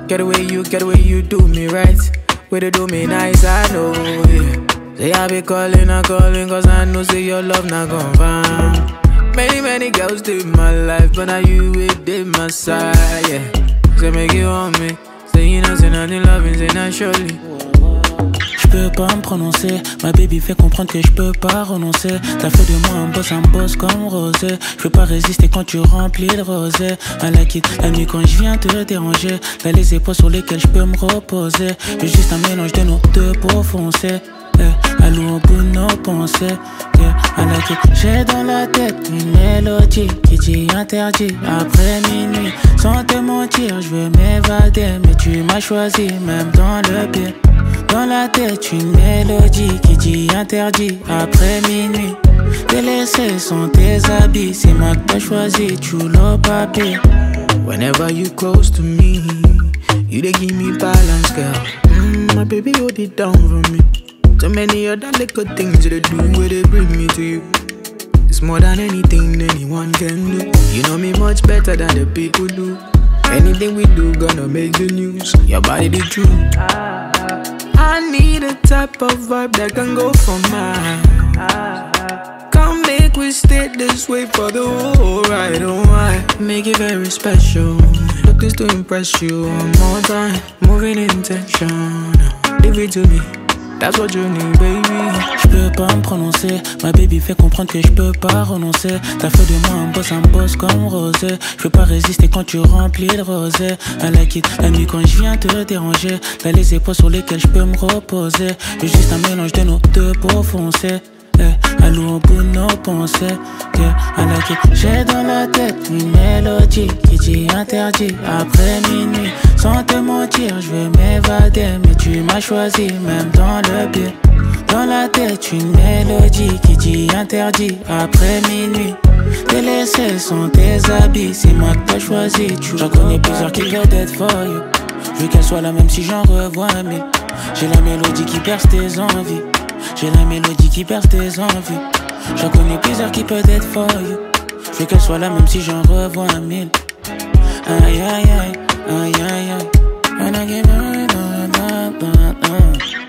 Get the way you do me right. Way to do me nice, I know, yeah. Say I be calling, cause I know say your love not gon' find. Many girls live my life, but now you did my side, yeah. Say make you want me. Say you know, say nothing loving, say not surely. J'peux pas me prononcer, ma baby fait comprendre que j'peux pas renoncer. T'as fait de moi un boss comme Rosé. J'peux pas résister quand tu remplis le rosé. À la quitte, la nuit quand j'viens te déranger. T'as les épaules sur lesquelles j'peux me reposer. J'ai juste un mélange de nos deux peaux foncées. Allô au bout de nos pensées, à la quitte. J'ai dans la tête une mélodie qui dit interdit après minuit. Sans te mentir, je veux m'évader, mais tu m'as choisi même dans le pire. Dans la tête une mélodie qui dit interdit après minuit. Délaissé sont tes habits, c'est moi que t'as choisi, tu l'as papier. Whenever you close to me, you dey give me balance, girl. My baby hold it down for me. So many other little things they do where they bring me to you. It's more than anything anyone can do. You know me much better than the people do. Anything we do gonna make the news. Your body the truth. I need a type of vibe that can go for mine. Come make we stay this way for the whole ride. Oh I make it very special. Look this to impress you one more time. Moving intention. Leave it to me. That's what you need, baby. J'peux pas me prononcer, ma baby fait comprendre que j'peux pas renoncer. T'as fait de moi un boss comme Rosé. J'peux pas résister quand tu remplis le rosé. À la quitte, la nuit quand j'viens te déranger. T'as les épaules sur lesquelles j'peux me reposer. J'ai juste un mélange de nos deux peaux foncées. Allô au bout de nos pensées, à la quitte. J'ai dans la tête une mélodie qui dit interdit après minuit. Sans te mentir, je veux m'évader, mais tu m'as choisi même dans le pire. Dans la tête une mélodie qui dit interdit après minuit. Délaissés sont tes habits, c'est moi que t'as choisi. J'en connais plusieurs qui veulent être for you. Je veux qu'elle soit là même si j'en revois mille. J'ai la mélodie qui perce tes envies. J'ai la mélodie qui perce tes envies. J'en connais plusieurs qui peuvent être for you. Je veux qu'elle soit là même si j'en revois mille. Aïe aïe aïe, aïe aïe aïe. When I give her